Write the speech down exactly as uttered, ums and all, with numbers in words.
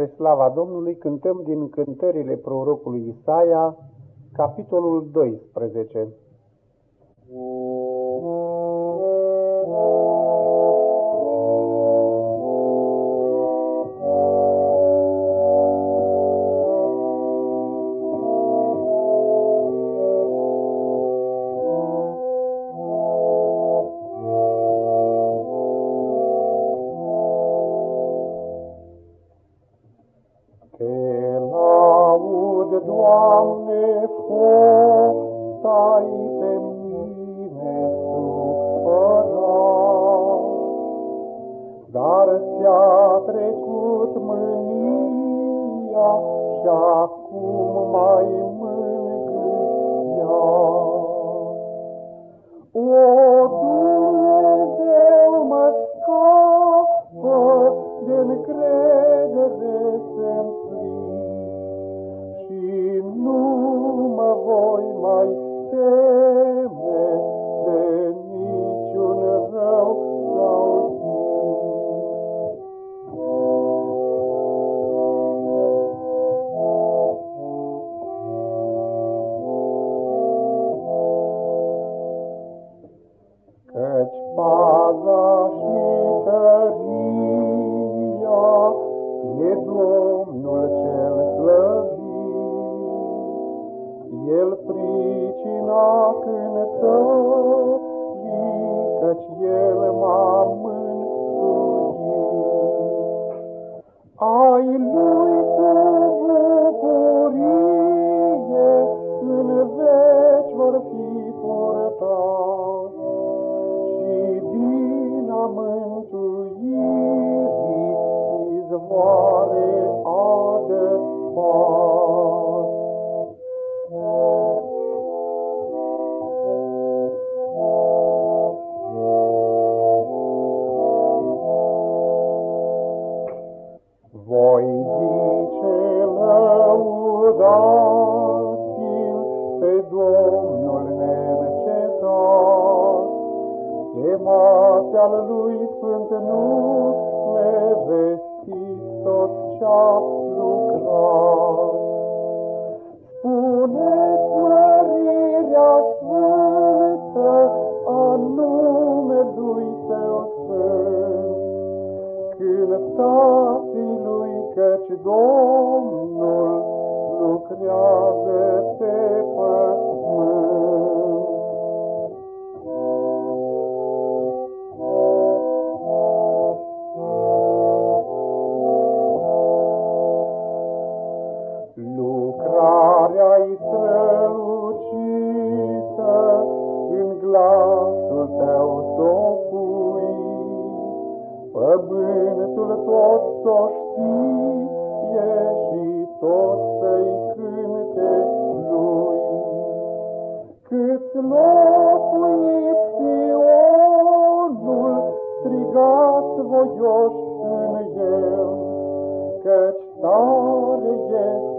Spre slava Domnului cântăm din cântările prorocului Isaia, capitolul doisprezece. Doamne, foc, stai pe mine supărat, dar ți-a trecut mânia și acum mai mângâia. O, Dumnezeu, mă scapă de încredere să-mi și nu mă voi mai teme de niciun rău sau căci paza și tăria e Domnul cel slăvit. El pricina cântării, căci El m-a mântuit. Ai Lui cu bucurie în veci vor fi purtați și din a mântuirii izvoare adăpați. Voi zice, lăudați-l pe Domnul neîncetat, chemați al lui sfânt nume, vestiți tot ce-a lucrat. Spuneți mărirea sfântă a numelui Său sfânt, cântați lui, căci Domnul lucrează pe pământ. Lucrarea-i strălucită, în glasul tău s-o pui, pământul tot s-o știe și tot să-i cânte lui. Câți locuiți Sionul, strigați voioși în el, căci tare este